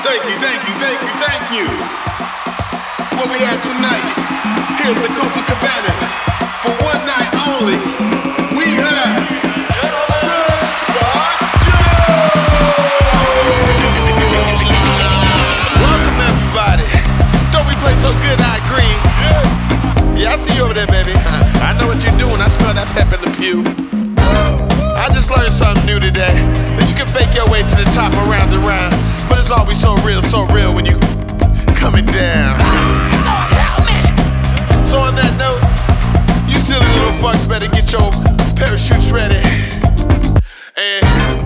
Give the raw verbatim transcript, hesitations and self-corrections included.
Thank you, thank you, thank you, thank you. What we have tonight, here at the Copacabana, for one night only, we have Sunspot Joe! Welcome everybody. Don't we play so good, I agree. Yeah, I see you over there, baby. I know what you're doing, I smell that pep in the pew. I just learned something new today, that you can fake your way to the top around and round, but it's always so real, so real when you coming down. So on that note, you silly little fucks better get your parachutes ready. And